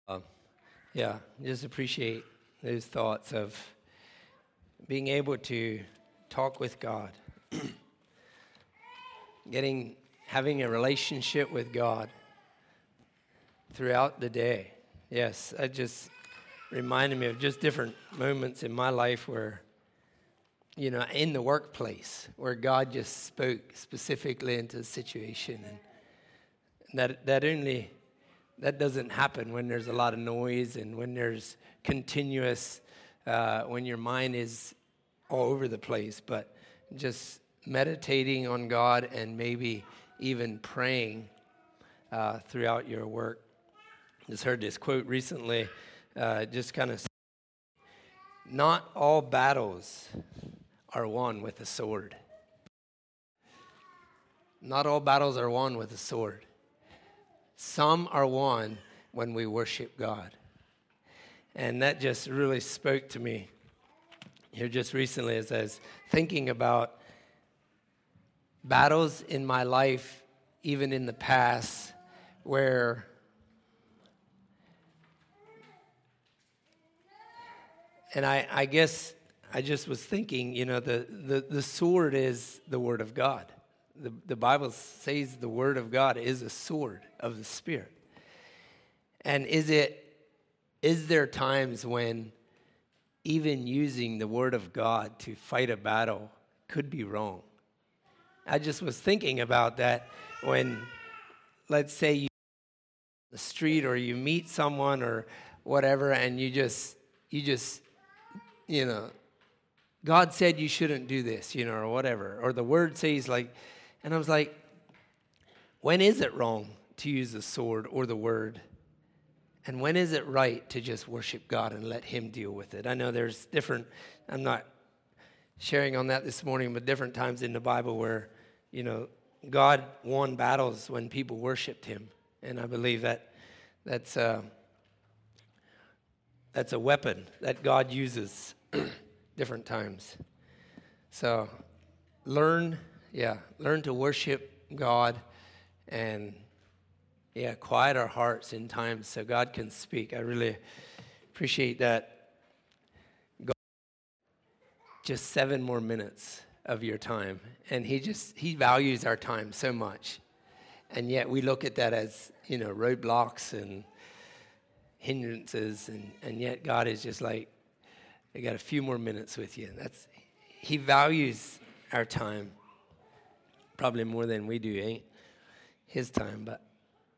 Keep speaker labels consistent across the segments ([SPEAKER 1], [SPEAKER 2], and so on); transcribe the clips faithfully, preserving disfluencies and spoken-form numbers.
[SPEAKER 1] Um, yeah, just appreciate those thoughts of being able to talk with God, getting having a relationship with God throughout the day. Yes, that just reminded me of just different moments in my life where, you know, in the workplace, where God just spoke specifically into the situation, and that that only. That doesn't happen when there's a lot of noise and when there's continuous, uh, when your mind is all over the place. But just meditating on God and maybe even praying uh, throughout your work. Just heard this quote recently, uh, just kind of, not all battles are won with a sword. Not all battles are won with a sword. Some are won when we worship God. And that just really spoke to me here just recently as I was thinking about battles in my life, even in the past, where and I, I guess I just was thinking, you know, the, the, the sword is the Word of God. The, the Bible says the Word of God is a sword of the Spirit. And is it, is there times when even using the Word of God to fight a battle could be wrong? I just was thinking about that when, let's say you on the street or you meet someone or whatever, and you just, you just, you know, God said you shouldn't do this, you know, or whatever. Or the Word says like, and I was like, when is it wrong to use the sword or the word? And when is it right to just worship God and let Him deal with it? I know there's different, I'm not sharing on that this morning, but different times in the Bible where, you know, God won battles when people worshiped Him. And I believe that that's, uh, that's a weapon that God uses different times. So learn... Yeah, learn to worship God and, yeah, quiet our hearts in times so God can speak. I really appreciate that. God, just seven more minutes of your time. And he just, he values our time so much. And yet we look at that as, you know, roadblocks and hindrances. And, and yet God is just like, I got a few more minutes with you. That's, he values our time. Probably more than we do, ain't his time, but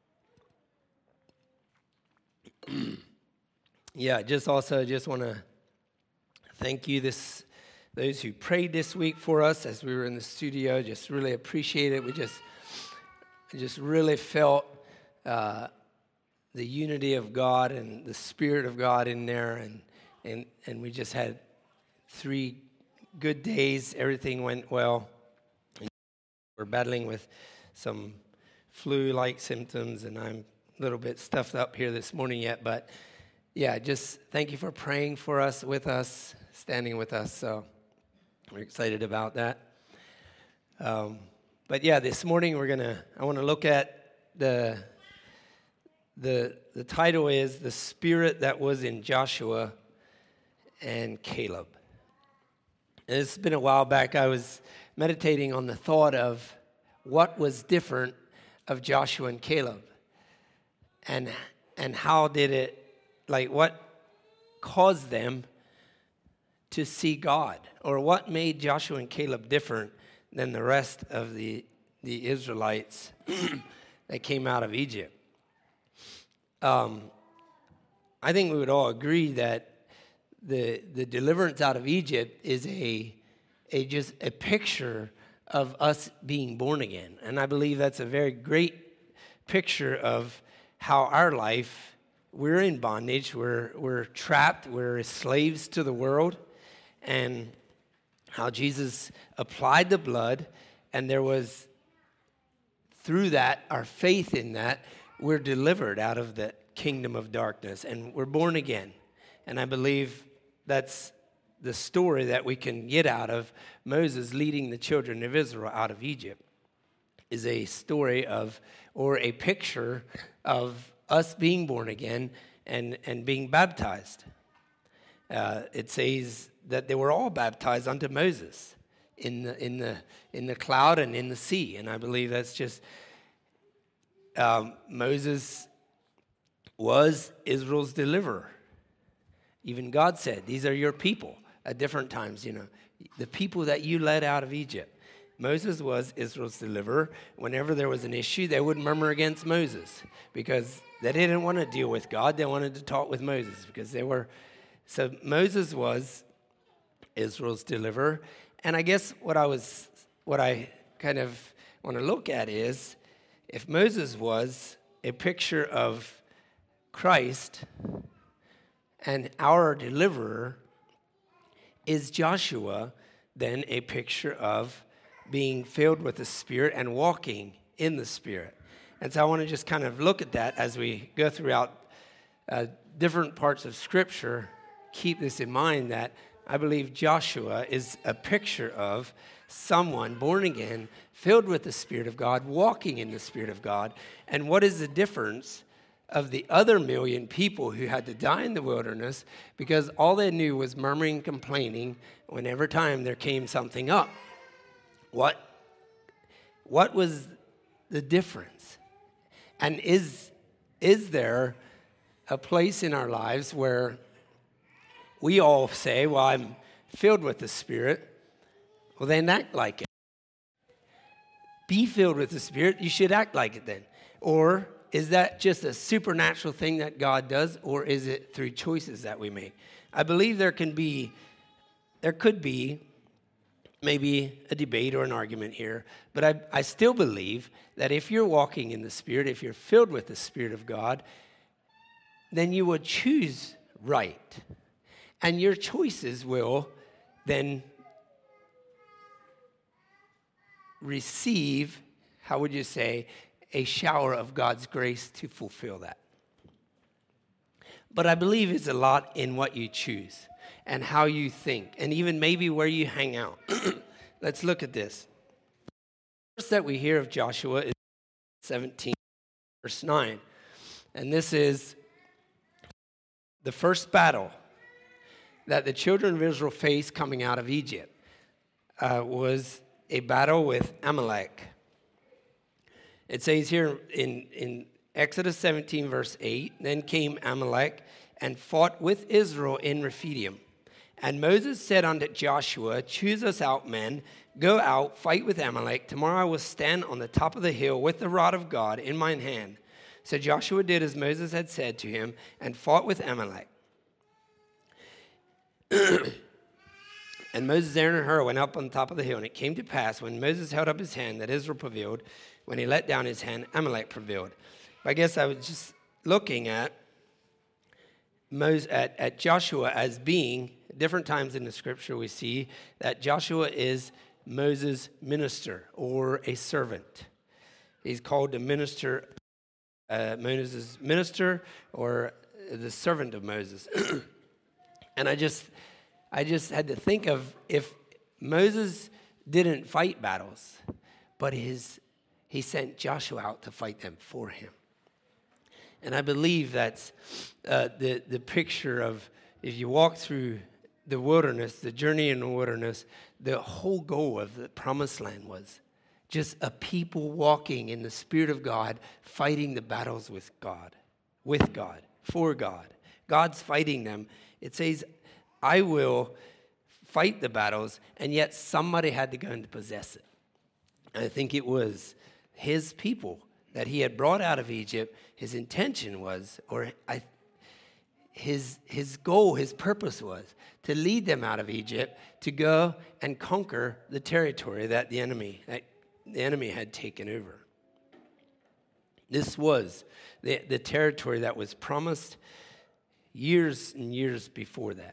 [SPEAKER 1] yeah, just also just want to thank you, this those who prayed this week for us as we were in the studio. Just really appreciate it. We just just really felt uh, the unity of God and the Spirit of God in there, and and and we just had three good days. Everything went well. We're battling with some flu-like symptoms, and I'm a little bit stuffed up here this morning yet. But, yeah, just thank you for praying for us, with us, standing with us. So we're excited about that. Um, but, yeah, this morning we're going to, I want to look at the, the, the title is The Spirit That Was in Joshua and Caleb. And it's been a while back. I was meditating on the thought of what was different of Joshua and Caleb, and and how did it, like what caused them to see God, or what made Joshua and Caleb different than the rest of the the Israelites that came out of Egypt. Um, I think we would all agree that the the deliverance out of Egypt is a a just a picture of us being born again. And I believe that's a very great picture of how our life, we're in bondage, we're we're trapped, we're slaves to the world, and how Jesus applied the blood, and there was, through that, our faith in that, we're delivered out of the kingdom of darkness, and we're born again. And I believe that's the story that we can get out of Moses leading the children of Israel out of Egypt, is a story of, or a picture of us being born again and, and being baptized. Uh, it says that they were all baptized unto Moses in the in the in the cloud and in the sea, and I believe that's just um, Moses was Israel's deliverer. Even God said, "These are your people." At different times, you know, the people that you led out of Egypt. Moses was Israel's deliverer. Whenever there was an issue, they would murmur against Moses because they didn't want to deal with God. They wanted to talk with Moses because they were. So Moses was Israel's deliverer. And I guess what I was, what I kind of want to look at is, if Moses was a picture of Christ and our deliverer, is Joshua then a picture of being filled with the Spirit and walking in the Spirit? And so I want to just kind of look at that as we go throughout uh, different parts of Scripture. Keep this in mind that I believe Joshua is a picture of someone born again, filled with the Spirit of God, walking in the Spirit of God. And what is the difference of the other million people who had to die in the wilderness because all they knew was murmuring, complaining whenever time there came something up? What, what was the difference? And is, is there a place in our lives where we all say, well, I'm filled with the Spirit? Well, then act like it. Be filled with the Spirit. You should act like it then. Or is that just a supernatural thing that God does, or is it through choices that we make? I believe there can be, there could be maybe a debate or an argument here, but I, I still believe that if you're walking in the Spirit, if you're filled with the Spirit of God, then you will choose right. And your choices will then receive, how would you say, a shower of God's grace to fulfill that. But I believe it's a lot in what you choose and how you think, and even maybe where you hang out. Let's look at this. First that we hear of Joshua is seventeen, verse nine. And this is the first battle that the children of Israel faced coming out of Egypt. Uh, was a battle with Amalek. It says here in, in Exodus seventeen, verse eight, then came Amalek and fought with Israel in Rephidim. And Moses said unto Joshua, choose us out men, go out, fight with Amalek. Tomorrow I will stand on the top of the hill with the rod of God in mine hand. So Joshua did as Moses had said to him and fought with Amalek. And Moses, Aaron, and Hur went up on the top of the hill. And it came to pass, when Moses held up his hand, that Israel prevailed. When he let down his hand, Amalek prevailed. I guess I was just looking at Moses, at, at Joshua as being, different times in the Scripture we see that Joshua is Moses' minister or a servant. He's called the minister, uh, Moses' minister or the servant of Moses. And I just... I just had to think of if Moses didn't fight battles, but his, he sent Joshua out to fight them for him. And I believe that's uh, the, the picture of, if you walk through the wilderness, the journey in the wilderness, the whole goal of the promised land was just a people walking in the Spirit of God, fighting the battles with God, with God, for God. God's fighting them. It says, I will fight the battles, and yet somebody had to go and possess it. And I think it was his people that he had brought out of Egypt. His intention was, or I, his, his goal, his purpose was to lead them out of Egypt to go and conquer the territory that the enemy, that the enemy had taken over. This was the, the territory that was promised years and years before that.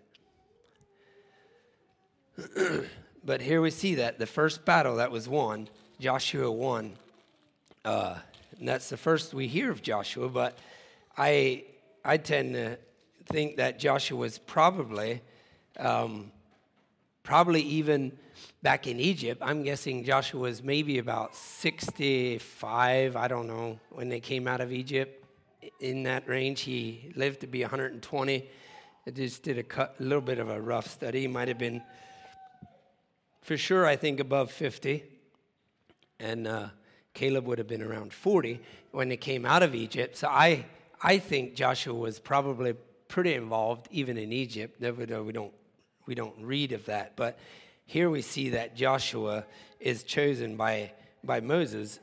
[SPEAKER 1] But here we see that the first battle that was won, Joshua won. Uh, and that's the first we hear of Joshua. But I I tend to think that Joshua was probably, um, probably even back in Egypt. I'm guessing Joshua was maybe about sixty-five, I don't know, when they came out of Egypt in that range. He lived to be one hundred twenty. I just did a, cut, a little bit of a rough study. He might have been, for sure, I think above fifty. And uh, Caleb would have been around forty when they came out of Egypt. So I, I think Joshua was probably pretty involved even in Egypt. Though we don't, we don't read of that. But here we see that Joshua is chosen by, by Moses,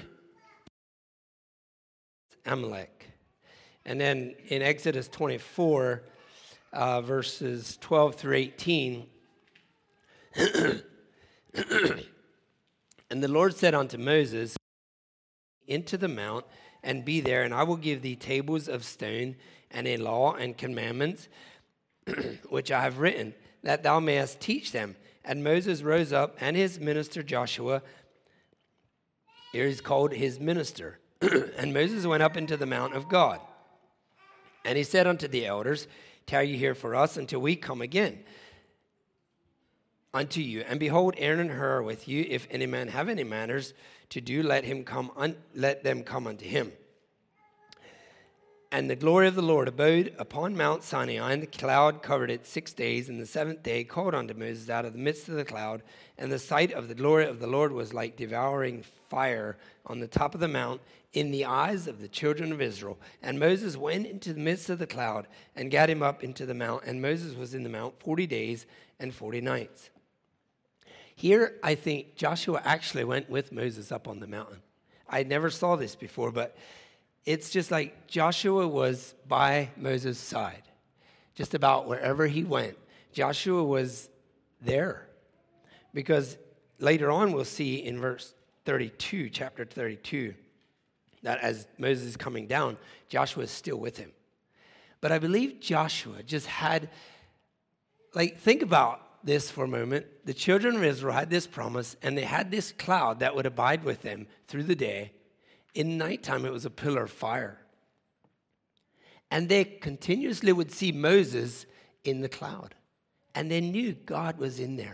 [SPEAKER 1] Amalek. And then in Exodus twenty-four, uh, verses twelve through eighteen, and the Lord said unto Moses, into the mount, and be there, and I will give thee tables of stone, and a law and commandments, which I have written, that thou mayest teach them. And Moses rose up, and his minister Joshua, here he's called his minister. And Moses went up into the mount of God. And he said unto the elders, tarry ye here for us until we come again unto you. And behold, Aaron and Hur are with you. If any man have any matters to do, let him come. Un- let them come unto him. And the glory of the Lord abode upon Mount Sinai, and the cloud covered it six days. And the seventh day called unto Moses out of the midst of the cloud. And the sight of the glory of the Lord was like devouring fire on the top of the mount in the eyes of the children of Israel. And Moses went into the midst of the cloud and gat him up into the mount. And Moses was in the mount forty days and forty nights. Here, I think Joshua actually went with Moses up on the mountain. I never saw this before, but it's just like Joshua was by Moses' side. Just about wherever he went, Joshua was there. Because later on we'll see in verse thirty-two, chapter thirty-two, that as Moses is coming down, Joshua is still with him. But I believe Joshua just had, like, think about this for a moment. The children of Israel had this promise, and they had this cloud that would abide with them through the day. In nighttime, it was a pillar of fire. And they continuously would see Moses in the cloud. And they knew God was in there.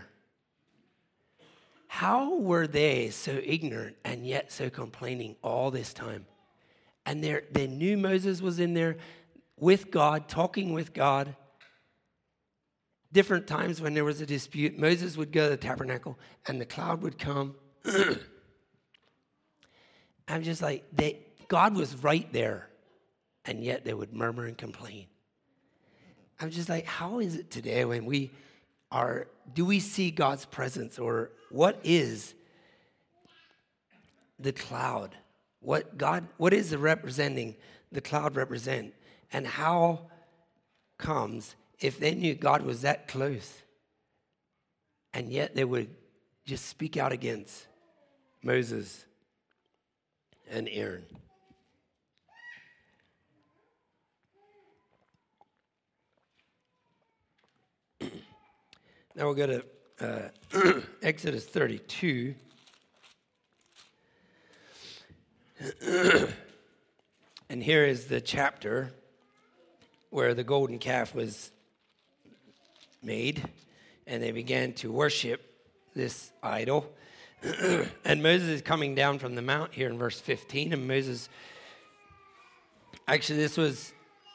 [SPEAKER 1] How were they so ignorant and yet so complaining all this time? And they knew Moses was in there with God, talking with God. Different times when there was a dispute, Moses would go to the tabernacle and the cloud would come. I'm just like, they, God was right there, and yet they would murmur and complain. I'm just like, how is it today when we are, do we see God's presence, or what is the cloud? What God, what is the representing, the cloud represent? And how comes, if they knew God was that close, and yet they would just speak out against Moses and Aaron? Now we'll go to uh, Exodus thirty-two. And here is the chapter where the golden calf was made, and they began to worship this idol. And Moses is coming down from the mount here in verse fifteen. And Moses, actually this was,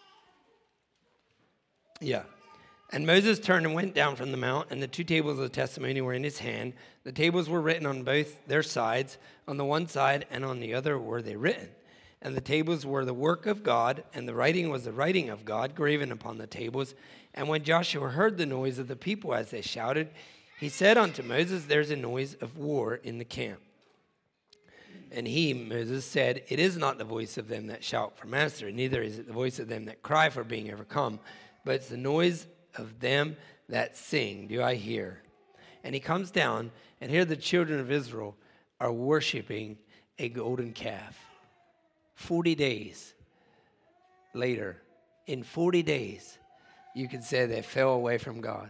[SPEAKER 1] yeah. And Moses turned and went down from the mount, and the two tables of the testimony were in his hand. The tables were written on both their sides. On the one side and on the other were they written. And the tables were the work of God, and the writing was the writing of God, graven upon the tables. And when Joshua heard the noise of the people as they shouted, he said unto Moses, there's a noise of war in the camp. And he, Moses, said, it is not the voice of them that shout for master, neither is it the voice of them that cry for being overcome, but it's the noise of them that sing, do I hear. And he comes down, and here the children of Israel are worshiping a golden calf. Forty days later, in forty days, you could say they fell away from God.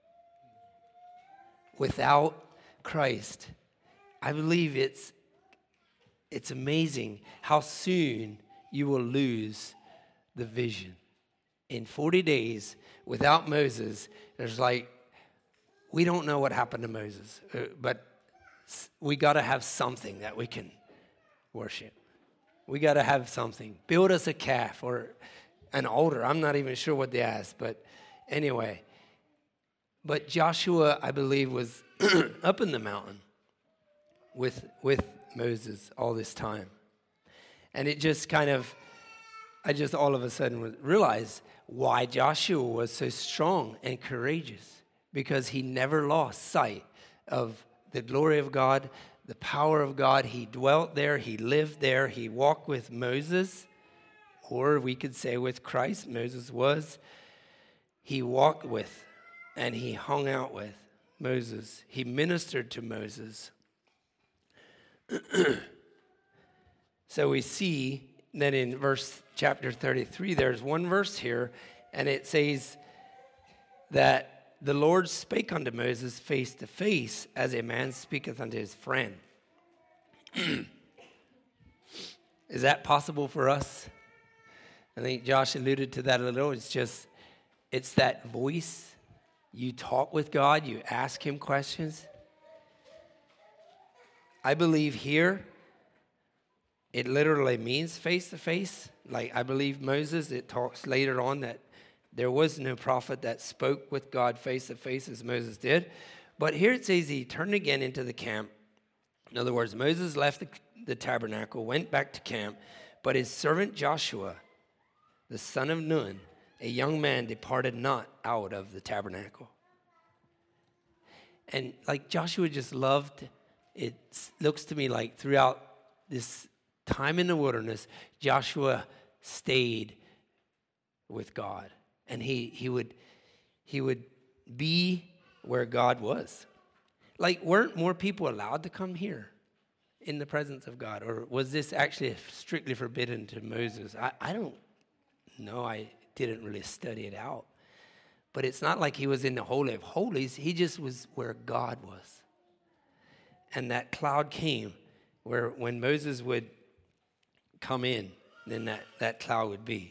[SPEAKER 1] Without Christ, I believe it's it's amazing how soon you will lose the vision. In forty days, without Moses, there's like, we don't know what happened to Moses, uh, but we got to have something that we can worship. We got to have something. Build us a calf or an altar. I'm not even sure what they asked, but anyway. But Joshua, I believe, was up in the mountain with with Moses all this time. And it just kind of, I just all of a sudden realized why Joshua was so strong and courageous, because he never lost sight of the glory of God, the power of God. He dwelt there, he lived there, he walked with Moses, or we could say with Christ. Moses was. He walked with and he hung out with Moses. He ministered to Moses. So we see that in verse chapter thirty-three, there's one verse here, and it says that the Lord spake unto Moses face to face, as a man speaketh unto his friend. Is that possible for us? I think Josh alluded to that a little. It's just, it's that voice. You talk with God, you ask him questions. I believe here, it literally means face to face. Like I believe Moses, it talks later on that there was no prophet that spoke with God face to face as Moses did. But here it says he turned again into the camp. In other words, Moses left the, the tabernacle, went back to camp, but his servant Joshua, the son of Nun, a young man, departed not out of the tabernacle. And like Joshua just loved, it looks to me like throughout this time in the wilderness, Joshua stayed with God. And he he would he would be where God was. Like, weren't more people allowed to come here in the presence of God? Or was this actually strictly forbidden to Moses? I, I don't know. I didn't really study it out. But it's not like he was in the Holy of Holies. He just was where God was. And that cloud came where when Moses would come in, then that, that cloud would be.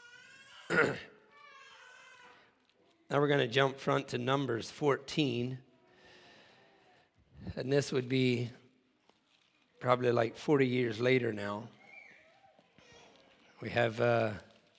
[SPEAKER 1] Now we're going to jump front to Numbers fourteen. And this would be probably like forty years later now. We have uh,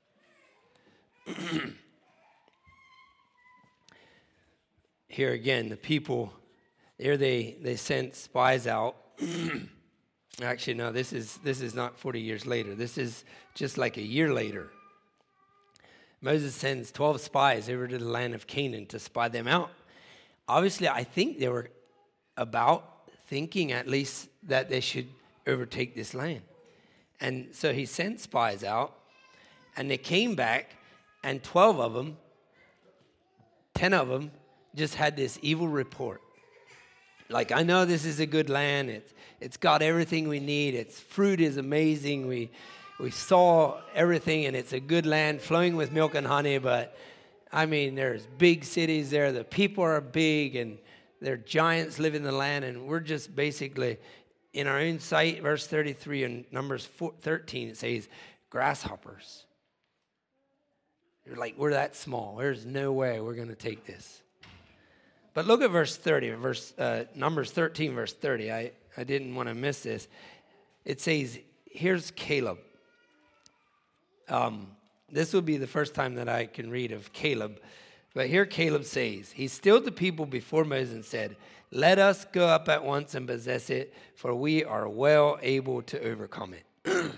[SPEAKER 1] here again, the people, there they, they sent spies out. Actually, no, this is this is not forty years later. This is just like a year later. Moses sends twelve spies over to the land of Canaan to spy them out. Obviously, I think they were about thinking at least that they should overtake this land. And so he sent spies out, and they came back, and twelve of them, ten of them, just had this evil report. Like, I know this is a good land. It's, it's got everything we need. Its fruit is amazing. We we saw everything, and it's a good land flowing with milk and honey. But, I mean, there's big cities there. The people are big, and there are giants live in the land. And we're just basically, in our own sight, verse thirty-three in Numbers thirteen, it says, grasshoppers. You're like, we're that small. There's no way we're going to take this. But look at verse thirty, verse uh, Numbers thirteen, verse thirty. I, I didn't want to miss this. It says, here's Caleb. Um, this will be the first time that I can read of Caleb. But here Caleb says, he stilled the people before Moses and said, let us go up at once and possess it, for we are well able to overcome it.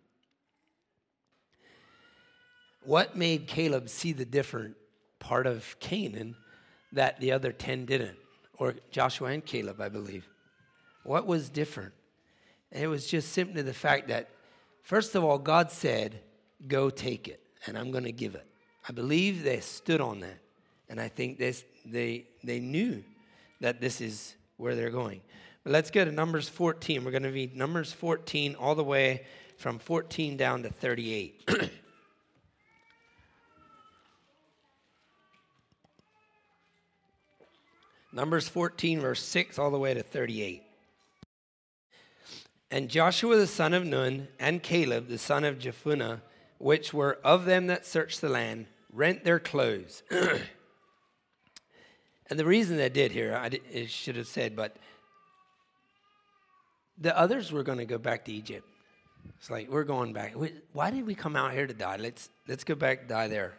[SPEAKER 1] What made Caleb see the different part of Canaan that the other ten didn't? Or Joshua and Caleb, I believe. What was different? And it was just simply the fact that, first of all, God said, go take it, and I'm going to give it. I believe they stood on that. And I think this, they they knew that this is where they're going. But let's go to Numbers fourteen. We're going to read Numbers fourteen all the way from fourteen down to thirty-eight. Numbers fourteen, verse six, all the way to thirty-eight. And Joshua the son of Nun and Caleb the son of Jephunneh, which were of them that searched the land, rent their clothes. And the reason they did here, I, did, I should have said, but the others were going to go back to Egypt. It's like, we're going back. Why did we come out here to die? Let's let's go back and die there.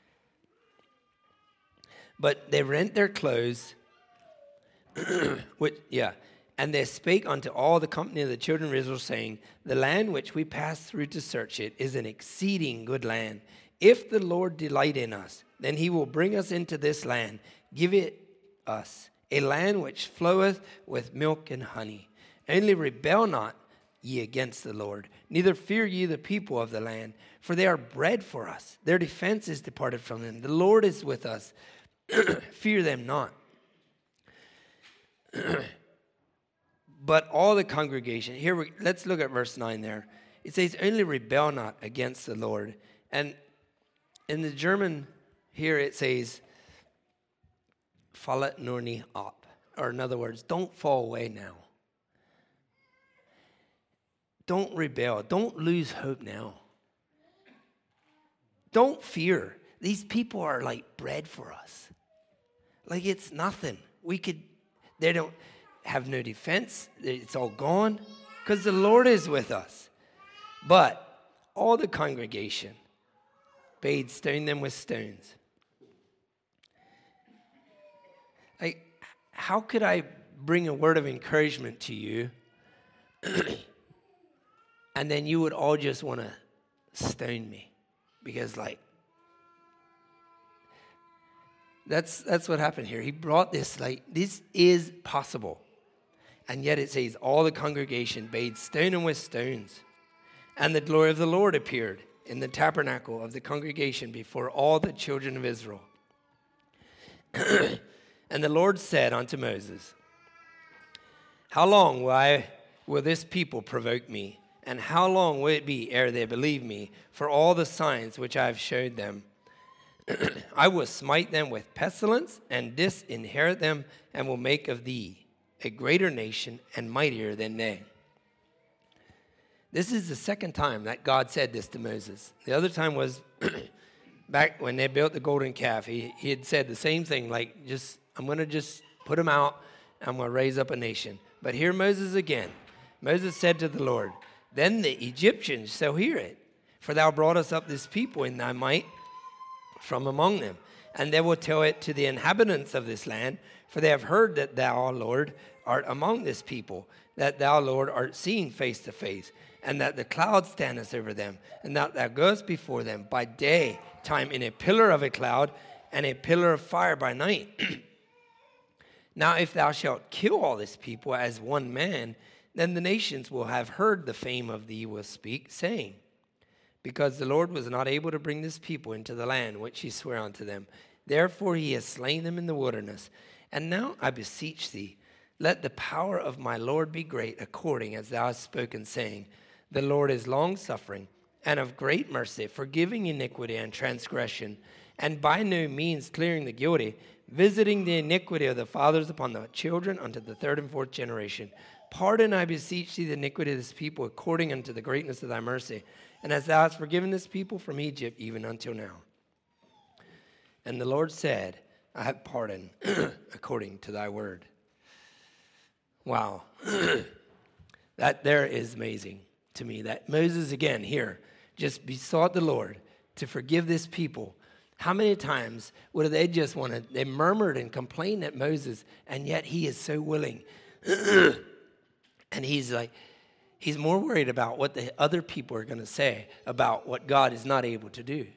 [SPEAKER 1] But they rent their clothes, which, yeah, and they spake unto all the company of the children of Israel, saying, the land which we passed through to search it is an exceeding good land. If the Lord delight in us, then he will bring us into this land, give it us, a land which floweth with milk and honey. Only rebel not ye against the Lord, neither fear ye the people of the land, for they are bread for us. Their defense is departed from them. The Lord is with us. Fear them not. But all the congregation, here we, let's look at verse nine there. It says, only rebel not against the Lord. And in the German here it says, fallet nur nie ab. Or in other words, don't fall away now. Don't rebel. Don't lose hope now. Don't fear. These people are like bread for us. Like it's nothing. We could, they don't have no defense. It's all gone because the Lord is with us. But all the congregation bade stone them with stones. Like, how could I bring a word of encouragement to you and then you would all just want to stone me? Because like, That's that's what happened here. He brought this, like, this is possible. And yet it says, all the congregation bade stone them with stones. And the glory of the Lord appeared in the tabernacle of the congregation before all the children of Israel. And the Lord said unto Moses, how long will, I, will this people provoke me? And how long will it be ere they believe me for all the signs which I have showed them? I will smite them with pestilence and disinherit them, and will make of thee a greater nation and mightier than they. This is the second time that God said this to Moses. The other time was back when they built the golden calf. He, he had said the same thing, like, just, I'm going to just put them out, and I'm going to raise up a nation. But here Moses again. Moses said to the Lord, then the Egyptians shall hear it, for thou broughtest up this people in thy might from among them. And they will tell it to the inhabitants of this land, for they have heard that thou, Lord, art among this people, that thou, Lord, art seen face to face, and that the cloud standeth over them, and that thou goest before them by day time in a pillar of a cloud, and a pillar of fire by night. Now if thou shalt kill all this people as one man, then the nations will have heard the fame of thee will speak, saying, because the Lord was not able to bring this people into the land which he sware unto them. Therefore he has slain them in the wilderness. And now I beseech thee, let the power of my Lord be great, according as thou hast spoken, saying, the Lord is long-suffering, and of great mercy, forgiving iniquity and transgression, and by no means clearing the guilty, visiting the iniquity of the fathers upon the children unto the third and fourth generation. Pardon, I beseech thee, the iniquity of this people, according unto the greatness of thy mercy, and as thou hast forgiven this people from Egypt, even until now. And the Lord said, I have pardoned according to thy word. Wow. That there is amazing to me. That Moses, again, here, just besought the Lord to forgive this people. How many times would they just want to, they murmured and complained at Moses, and yet he is so willing. And he's like, he's more worried about what the other people are going to say about what God is not able to do.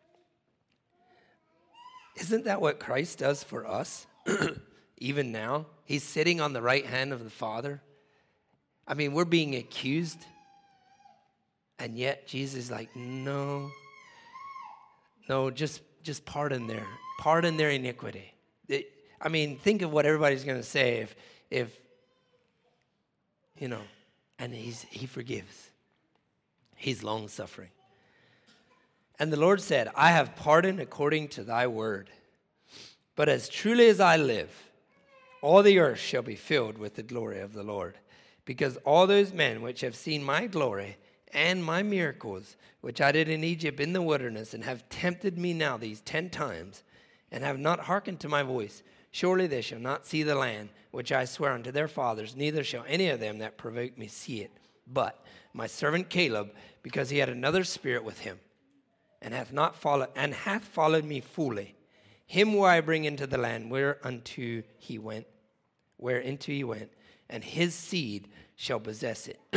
[SPEAKER 1] Isn't that what Christ does for us? Even now, he's sitting on the right hand of the Father. I mean, we're being accused. And yet Jesus is like, no, no, just, just pardon their, pardon their iniquity. It, I mean, think of what everybody's going to say if, if, you know, and he's, he forgives. He's long-suffering. And the Lord said, I have pardoned according to thy word. But as truly as I live, all the earth shall be filled with the glory of the Lord. Because all those men which have seen my glory and my miracles, which I did in Egypt in the wilderness, and have tempted me now these ten times, and have not hearkened to my voice, surely they shall not see the land which I swear unto their fathers, neither shall any of them that provoke me see it, But my servant Caleb, because he had another spirit with him, and hath not followed, and hath followed me fully, him will I bring into the land whereunto he went, whereinto he went, and his seed shall possess it.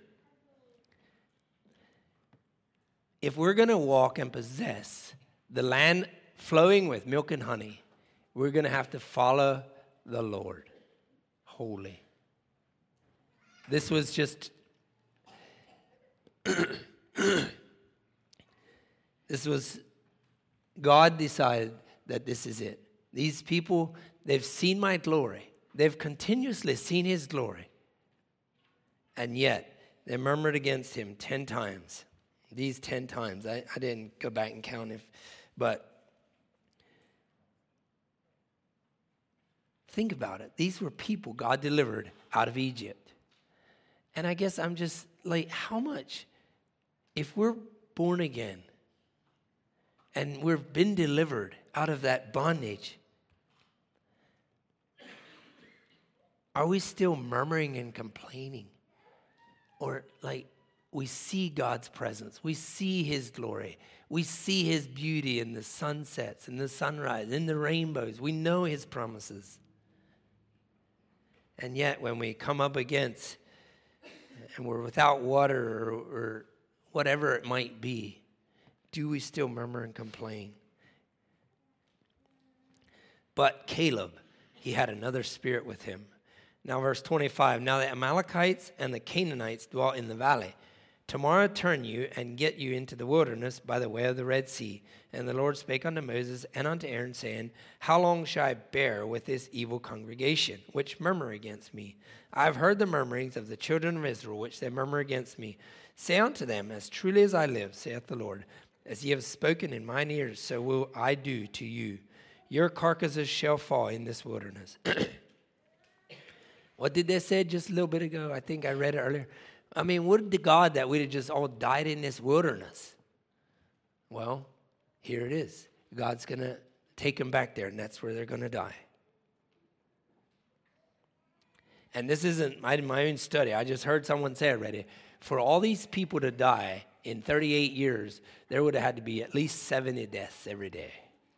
[SPEAKER 1] If we're going to walk and possess the land flowing with milk and honey, we're going to have to follow the Lord wholly. This was just, this was, God decided that this is it. These people, they've seen my glory. They've continuously seen his glory. And yet, they murmured against him ten times. These ten times. I, I didn't go back and count if, but think about it. These were people God delivered out of Egypt. And I guess I'm just like, how much, if we're born again and we've been delivered out of that bondage, are we still murmuring and complaining? Or like, we see God's presence. We see his glory. We see his beauty in the sunsets, in the sunrise, in the rainbows. We know his promises. And yet when we come up against and we're without water or, or whatever it might be, do we still murmur and complain? But Caleb, he had another spirit with him. Now verse twenty-five, now the Amalekites and the Canaanites dwell in the valley. Tomorrow turn you and get you into the wilderness by the way of the Red Sea. And the Lord spake unto Moses and unto Aaron, saying, how long shall I bear with this evil congregation, which murmur against me? I have heard the murmurings of the children of Israel, which they murmur against me. Say unto them, as truly as I live, saith the Lord, as ye have spoken in mine ears, so will I do to you. Your carcasses shall fall in this wilderness. What did they say just a little bit ago? I think I read it earlier. I mean, would to God that we'd have just all died in this wilderness. Well, here it is. God's going to take them back there, and that's where they're going to die. And this isn't my, my own study. I just heard someone say already. For all these people to die in thirty-eight years, there would have had to be at least seventy deaths every day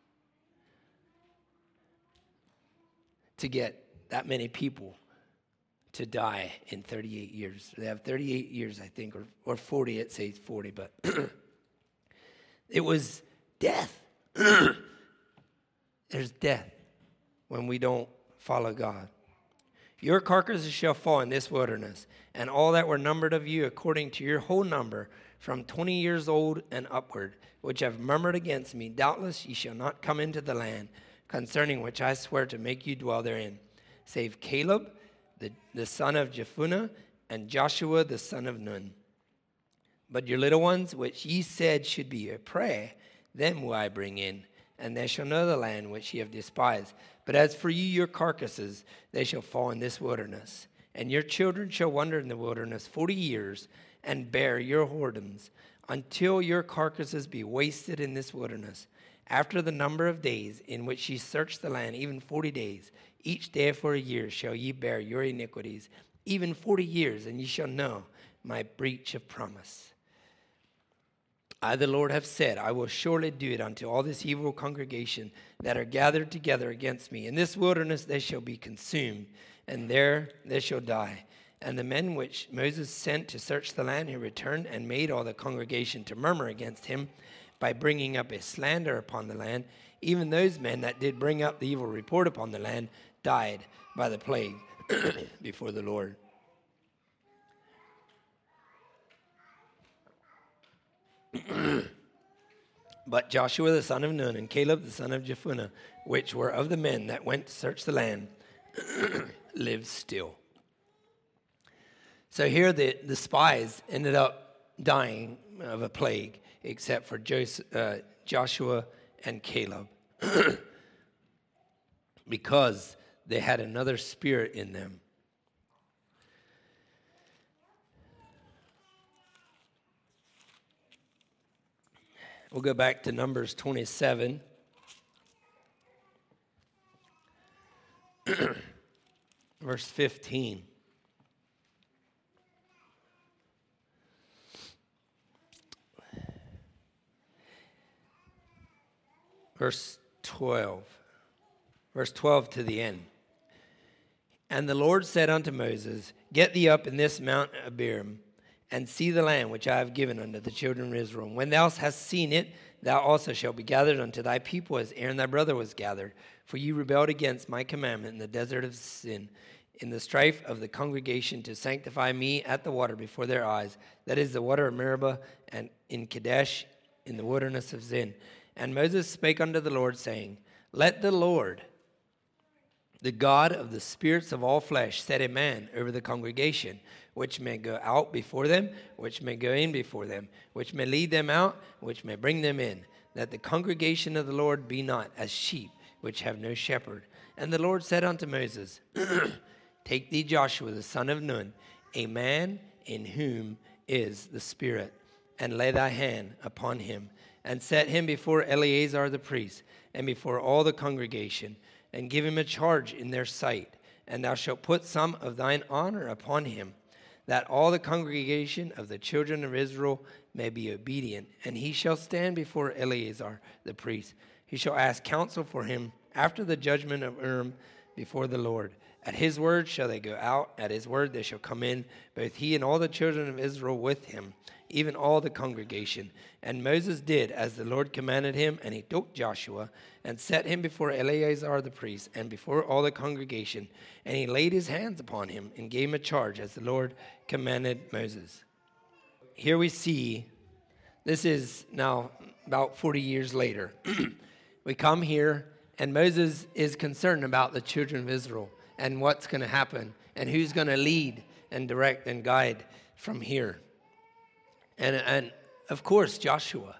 [SPEAKER 1] to get that many people to die in thirty-eight years. They have thirty-eight years, I think, or, or forty, it says forty, but it was death. There's death when we don't follow God. Your carcasses shall fall in this wilderness, and all that were numbered of you according to your whole number, from twenty years old and upward, which have murmured against me, doubtless ye shall not come into the land, concerning which I swear to make you dwell therein, save Caleb, The, the son of Jephunneh, and Joshua the son of Nun. But your little ones, which ye said should be your prey, them will I bring in, and they shall know the land which ye have despised. But as for you, your carcasses, they shall fall in this wilderness. And your children shall wander in the wilderness forty years, and bear your whoredoms, until your carcasses be wasted in this wilderness. After the number of days in which ye search the land, even forty days, each day for a year shall ye bear your iniquities, even forty years, and ye shall know my breach of promise. I, the Lord, have said, I will surely do it unto all this evil congregation that are gathered together against me. In this wilderness they shall be consumed, and there they shall die. And the men which Moses sent to search the land, he returned and made all the congregation to murmur against him by bringing up a slander upon the land. Even those men that did bring up the evil report upon the land died by the plague before the Lord. But Joshua the son of Nun and Caleb the son of Jephunneh, which were of the men that went to search the land, lived still. So here the, the spies ended up dying of a plague, except for Joseph, uh, Joshua and Caleb, because they had another spirit in them. We'll go back to Numbers twenty-seven. Verse fifteen. verse twelve. Verse twelve to the end. And the Lord said unto Moses, Get thee up in this mount Abiram, and see the land which I have given unto the children of Israel. And when thou hast seen it, thou also shalt be gathered unto thy people as Aaron thy brother was gathered. For you rebelled against my commandment in the desert of sin, in the strife of the congregation, to sanctify me at the water before their eyes, that is the water of Meribah, and in Kadesh, in the wilderness of Zin. And Moses spake unto the Lord, saying, Let the Lord, the God of the spirits of all flesh, set a man over the congregation, which may go out before them, which may go in before them, which may lead them out, which may bring them in, that the congregation of the Lord be not as sheep which have no shepherd. And the Lord said unto Moses, Take thee Joshua the son of Nun, a man in whom is the Spirit, and lay thy hand upon him, and set him before Eleazar the priest, and before all the congregation, and give him a charge in their sight. And thou shalt put some of thine honor upon him, that all the congregation of the children of Israel may be obedient. And he shall stand before Eleazar the priest. He shall ask counsel for him after the judgment of Urim before the Lord. At his word shall they go out, at his word they shall come in, both he and all the children of Israel with him, even all the congregation. And Moses did as the Lord commanded him, and he took Joshua and set him before Eleazar the priest and before all the congregation. And he laid his hands upon him and gave him a charge as the Lord commanded Moses. Here we see, this is now about forty years later. We come here, and Moses is concerned about the children of Israel and what's going to happen and who's going to lead and direct and guide from here. And, and of course, Joshua.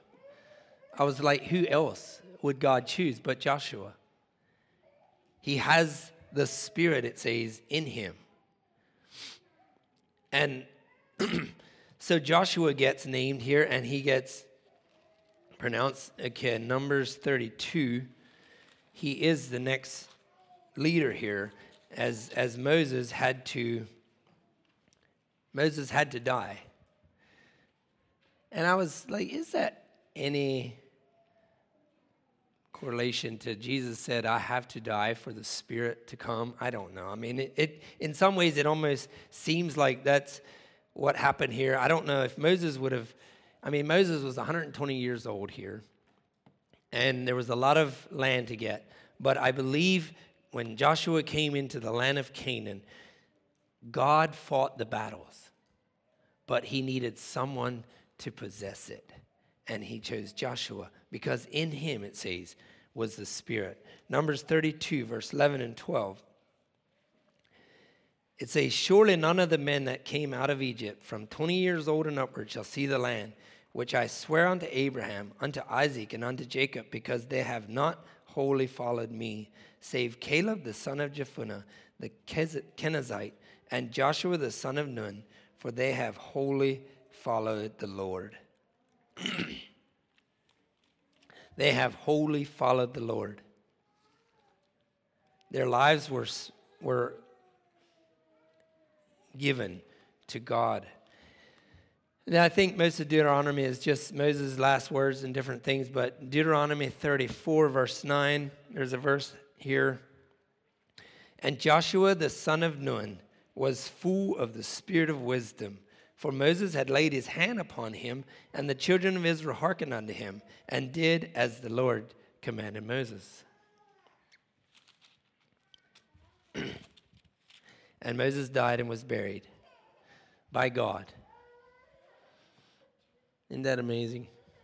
[SPEAKER 1] I was like, who else would God choose but Joshua? He has the Spirit, it says, in him. And so Joshua gets named here, and he gets pronounced, okay, Numbers thirty-two. He is the next leader here, as as Moses had to, Moses had to die. And I was like, is that any correlation to Jesus said, I have to die for the Spirit to come? I don't know. I mean, it, it in some ways, it almost seems like that's what happened here. I don't know if Moses would have, I mean, Moses was one hundred twenty years old here, and there was a lot of land to get. But I believe when Joshua came into the land of Canaan, God fought the battles, but he needed someone to possess it. And he chose Joshua because in him, it says, was the Spirit. Numbers thirty-two, verse eleven and twelve. It says, Surely none of the men that came out of Egypt from twenty years old and upward shall see the land, which I swear unto Abraham, unto Isaac, and unto Jacob, because they have not wholly followed me, save Caleb the son of Jephunneh, the Kenizzite, and Joshua the son of Nun, for they have wholly followed the Lord. They have wholly followed the Lord. Their lives were, were given to God. And I think most of Deuteronomy is just Moses' last words and different things, but Deuteronomy thirty-four, verse nine, there's a verse here. And Joshua the son of Nun was full of the spirit of wisdom, for Moses had laid his hand upon him, and the children of Israel hearkened unto him, and did as the Lord commanded Moses. And Moses died and was buried by God. Isn't that amazing?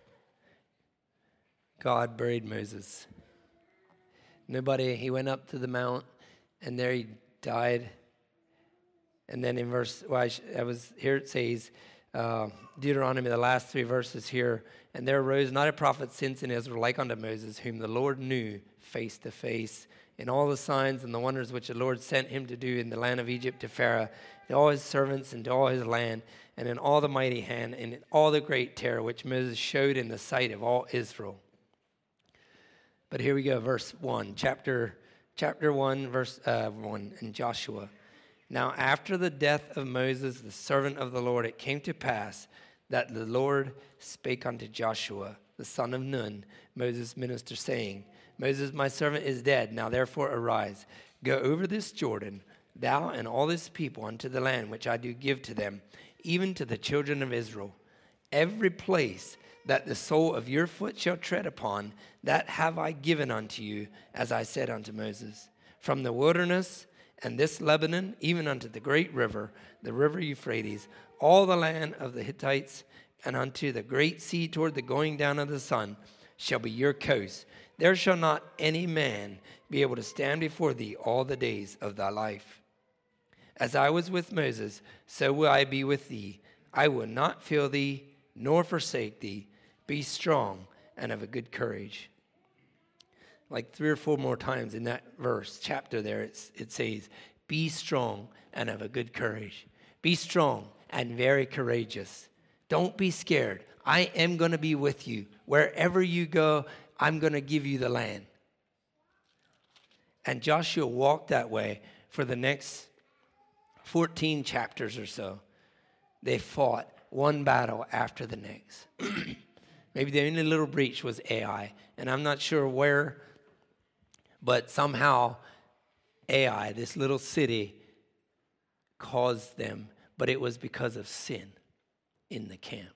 [SPEAKER 1] God buried Moses. Nobody, he went up to the mount, and there he died. And then in verse, well, I, I was here it says, uh, Deuteronomy, the last three verses here, and there arose not a prophet since in Israel like unto Moses, whom the Lord knew face to face, in all the signs and the wonders which the Lord sent him to do in the land of Egypt to Pharaoh, to all his servants and to all his land, and in all the mighty hand, and in all the great terror which Moses showed in the sight of all Israel. But here we go, verse one, chapter chapter one, verse uh, one, in Joshua. Now after the death of Moses, the servant of the Lord, it came to pass that the Lord spake unto Joshua, the son of Nun, Moses' minister, saying, Moses, my servant, is dead. Now therefore arise, go over this Jordan, thou and all this people, unto the land which I do give to them, even to the children of Israel. Every place that the sole of your foot shall tread upon, that have I given unto you, as I said unto Moses. From the wilderness and this Lebanon, even unto the great river, the river Euphrates, all the land of the Hittites, and unto the great sea toward the going down of the sun, shall be your coast. There shall not any man be able to stand before thee all the days of thy life. As I was with Moses, so will I be with thee. I will not fail thee, nor forsake thee. Be strong and of a good courage. Like three or four more times in that verse, chapter there, it's, it says, be strong and of a good courage. Be strong and very courageous. Don't be scared. I am going to be with you. Wherever you go, I'm going to give you the land. And Joshua walked that way for the next fourteen chapters or so. They fought one battle after the next. Maybe the only little breach was Ai, and I'm not sure where, but somehow Ai, this little city, caused them, but it was because of sin in the camp.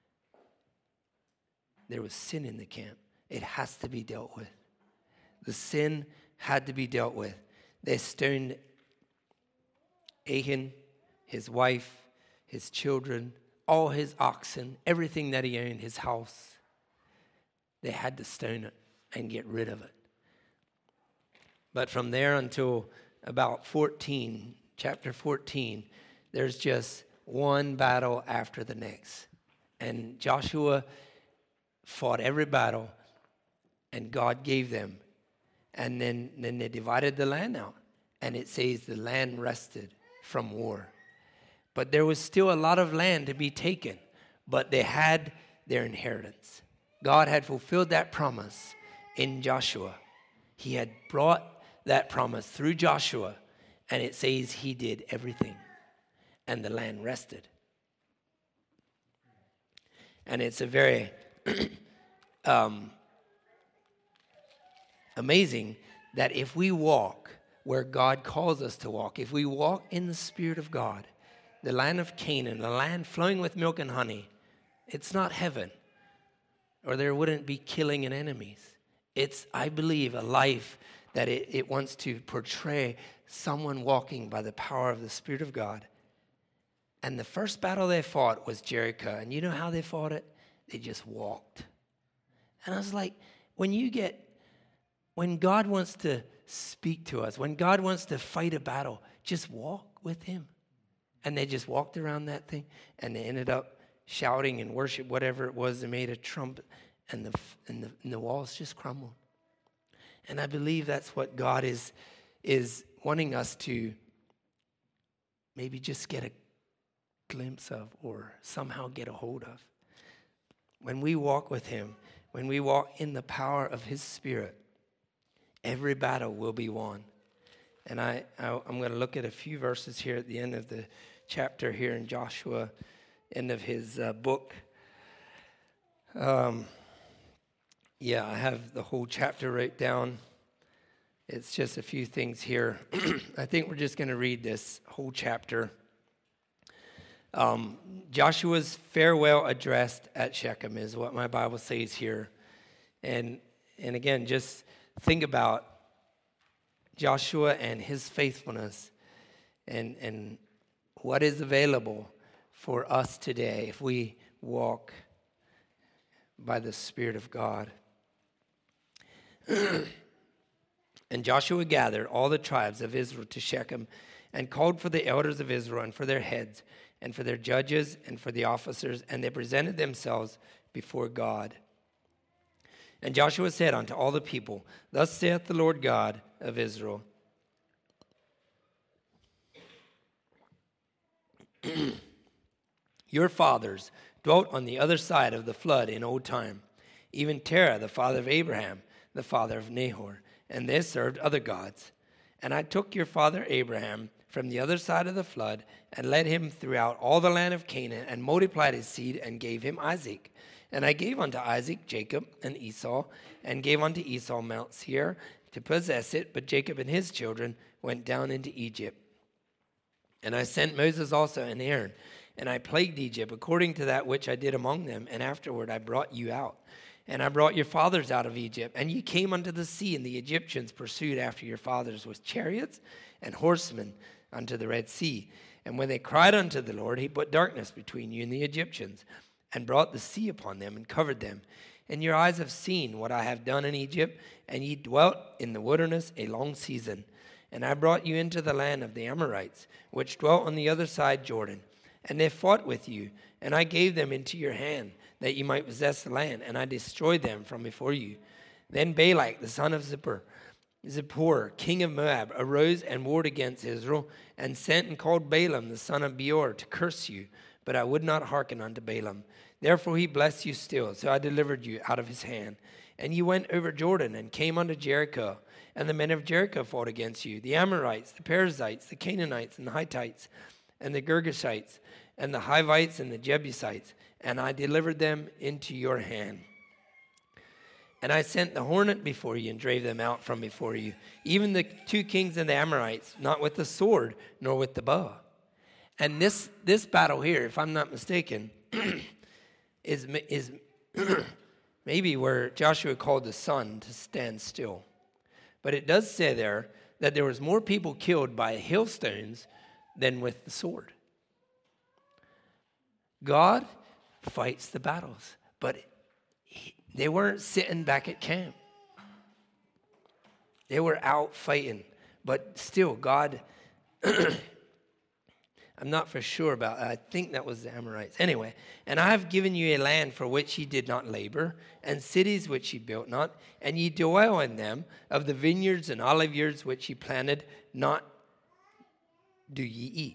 [SPEAKER 1] There was sin in the camp. It has to be dealt with. The sin had to be dealt with. They stoned Achan, his wife, his children, all his oxen, everything that he owned, his house. They had to stone it and get rid of it. But from there until about fourteen, chapter fourteen, there's just one battle after the next. And Joshua fought every battle, and God gave them. And then, then they divided the land out. And it says the land rested from war. But there was still a lot of land to be taken. But they had their inheritance. God had fulfilled that promise in Joshua. He had brought that promise through Joshua. And it says he did everything. And the land rested. And it's a very um, amazing that if we walk where God calls us to walk, if we walk in the Spirit of God, the land of Canaan, the land flowing with milk and honey, it's not heaven, or there wouldn't be killing and enemies. It's, I believe, a life that it, it wants to portray someone walking by the power of the Spirit of God. And the first battle they fought was Jericho. And you know how they fought it? They just walked. And I was like, when you get, when God wants to speak to us, when God wants to fight a battle, just walk with him. And they just walked around that thing, and they ended up shouting and worship, whatever it was. They made a trumpet, and the, and the, and the walls just crumbled. And I believe that's what God is, is wanting us to maybe just get a glimpse of or somehow get a hold of. When we walk with him, when we walk in the power of his Spirit, every battle will be won. And I, I, I'm going to look at a few verses here at the end of the chapter here in Joshua, end of his uh, book. Um, yeah, I have the whole chapter wrote down. It's just a few things here. I think we're just going to read this whole chapter. Um, Joshua's farewell address at Shechem is what my Bible says here. And and again, just think about Joshua and his faithfulness and, and what is available for us today if we walk by the Spirit of God. And Joshua gathered all the tribes of Israel to Shechem and called for the elders of Israel and for their heads and for their judges and for the officers, and they presented themselves before God. And Joshua said unto all the people, Thus saith the Lord God of Israel, Your fathers dwelt on the other side of the flood in old time, even Terah, the father of Abraham, the father of Nahor, and they served other gods. And I took your father Abraham from the other side of the flood and led him throughout all the land of Canaan and multiplied his seed and gave him Isaac. And I gave unto Isaac, Jacob, and Esau, and gave unto Esau Mount Seir to possess it, but Jacob and his children went down into Egypt. And I sent Moses also and Aaron, and I plagued Egypt according to that which I did among them, and afterward I brought you out. And I brought your fathers out of Egypt, and ye came unto the sea, and the Egyptians pursued after your fathers with chariots and horsemen unto the Red Sea. And when they cried unto the Lord, he put darkness between you and the Egyptians, and brought the sea upon them, and covered them. And your eyes have seen what I have done in Egypt, and ye dwelt in the wilderness a long season. And I brought you into the land of the Amorites, which dwelt on the other side Jordan. And they fought with you, and I gave them into your hand, that ye might possess the land, and I destroyed them from before you. Then Balak, the son of Zippor, Zippor, king of Moab, arose and warred against Israel, and sent and called Balaam, the son of Beor, to curse you. But I would not hearken unto Balaam. Therefore he blessed you still, so I delivered you out of his hand. And you went over Jordan, and came unto Jericho. And the men of Jericho fought against you, the Amorites, the Perizzites, the Canaanites, and the Hittites, and the Girgashites, and the Hivites, and the Jebusites. And I delivered them into your hand. And I sent the hornet before you, and drave them out from before you, even the two kings of the Amorites, not with the sword, nor with the bow. And this this battle here, if I'm not mistaken, is, is maybe where Joshua called the sun to stand still. But it does say there that there was more people killed by hailstones than with the sword. God fights the battles, but he, they weren't sitting back at camp. They were out fighting, but still God, I'm not for sure about it. I think that was the Amorites. Anyway, and I have given you a land for which ye did not labor, and cities which ye built not, and ye dwell in them, of the vineyards and olive yards which ye planted, not do ye eat.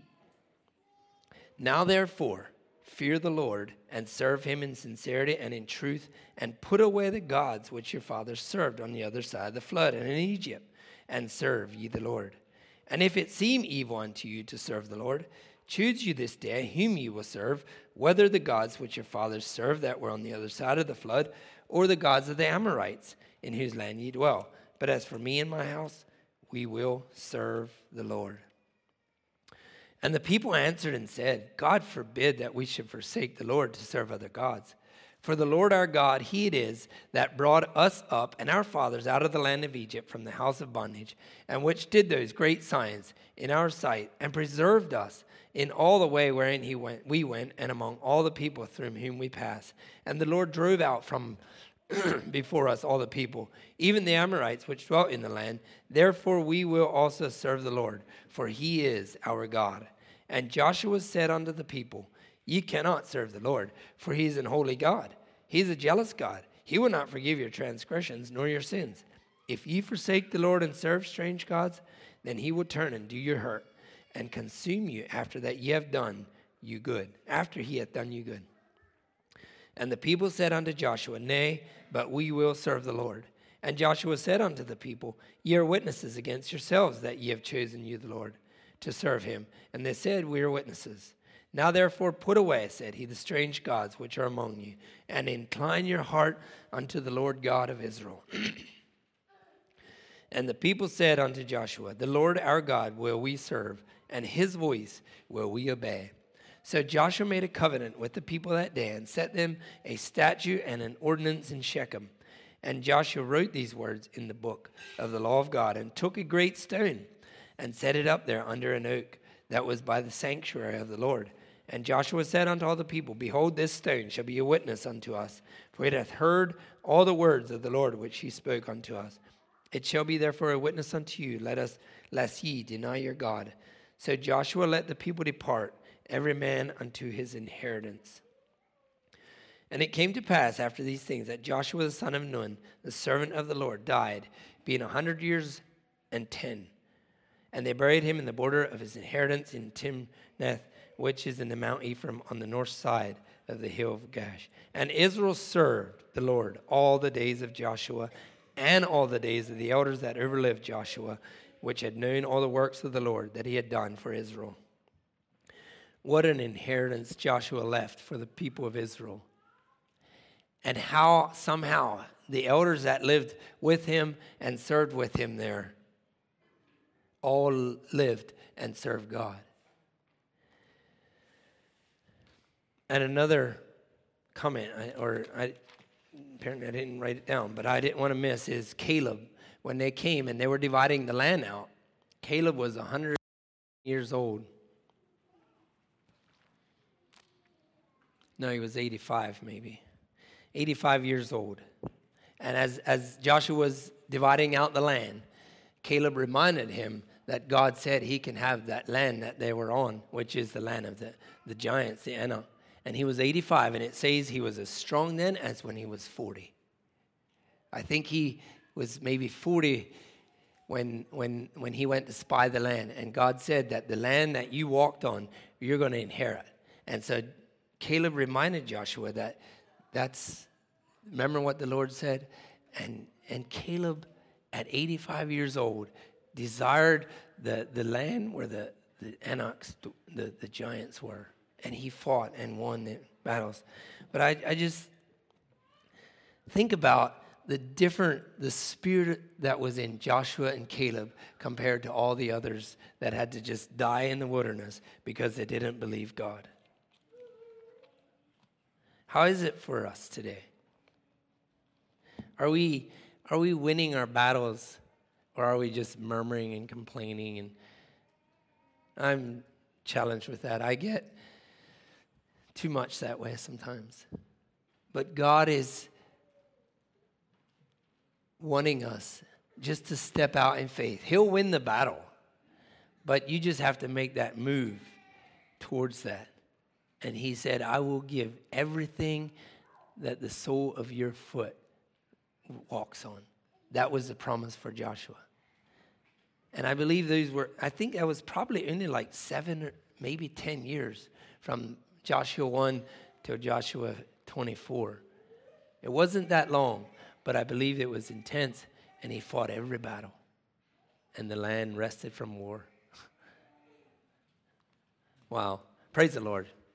[SPEAKER 1] Now therefore, fear the Lord, and serve him in sincerity and in truth, and put away the gods which your fathers served on the other side of the flood and in Egypt, and serve ye the Lord. And if it seem evil unto you to serve the Lord, choose you this day whom ye will serve, whether the gods which your fathers served that were on the other side of the flood, or the gods of the Amorites, in whose land ye dwell. But as for me and my house, we will serve the Lord. And the people answered and said, God forbid that we should forsake the Lord to serve other gods. For the Lord our God, he it is that brought us up and our fathers out of the land of Egypt from the house of bondage, and which did those great signs in our sight, and preserved us in all the way wherein he went, we went, and among all the people through whom we passed. And the Lord drove out from before us all the people, even the Amorites which dwelt in the land. Therefore we will also serve the Lord, for he is our God. And Joshua said unto the people, Ye cannot serve the Lord, for he is an holy God. He is a jealous God. He will not forgive your transgressions nor your sins. If ye forsake the Lord and serve strange gods, then he will turn and do you hurt, and consume you after that ye have done you good, after he hath done you good. And the people said unto Joshua, Nay, but we will serve the Lord. And Joshua said unto the people, Ye are witnesses against yourselves that ye have chosen you the Lord to serve him. And they said, We are witnesses. Now therefore put away, said he, the strange gods which are among you, and incline your heart unto the Lord God of Israel. And the people said unto Joshua, The Lord our God will we serve, and his voice will we obey. So Joshua made a covenant with the people that day, and set them a statute and an ordinance in Shechem. And Joshua wrote these words in the book of the law of God, and took a great stone, and set it up there under an oak that was by the sanctuary of the Lord. And Joshua said unto all the people, Behold, this stone shall be a witness unto us, for it hath heard all the words of the Lord which he spoke unto us. It shall be therefore a witness unto you, let us, lest ye deny your God. So Joshua let the people depart, every man unto his inheritance. And it came to pass after these things that Joshua the son of Nun, the servant of the Lord, died, being a hundred years and ten. And they buried him in the border of his inheritance in Timnath, which is in the Mount Ephraim on the north side of the hill of Gash. And Israel served the Lord all the days of Joshua, and all the days of the elders that overlived Joshua, which had known all the works of the Lord that he had done for Israel. What an inheritance Joshua left for the people of Israel. and how somehow the elders that lived with him and served with him there all lived and served God. And another comment, I, or I, apparently I didn't write it down, but I didn't want to miss, is Caleb. When they came and they were dividing the land out, Caleb was one hundred years old. No, he was eighty-five maybe. eighty-five years old. And as, as Joshua was dividing out the land, Caleb reminded him that God said he can have that land that they were on, which is the land of the, the giants, the Anak. And he was eighty-five, and it says he was as strong then as when he was forty. I think he was maybe forty when, when, when he went to spy the land. And God said that the land that you walked on, you're going to inherit. And so Caleb reminded Joshua that that's, remember what the Lord said? And, and Caleb, at eighty-five years old, desired the, the land where the, the Anaks, the, the giants were. And he fought and won the battles. But I, I just think about the different, the spirit that was in Joshua and Caleb compared to all the others that had to just die in the wilderness because they didn't believe God. How is it for us today? Are we, are we winning our battles, or are we just murmuring and complaining? And I'm challenged with that. I get too much that way sometimes. But God is wanting us just to step out in faith. He'll win the battle, but you just have to make that move towards that. And he said, I will give everything that the sole of your foot walks on. That was the promise for Joshua. And I believe those were, I think that was probably only like seven or maybe ten years from Joshua one to Joshua twenty-four. It wasn't that long, but I believe it was intense, and he fought every battle. And the land rested from war. Wow. Praise the Lord.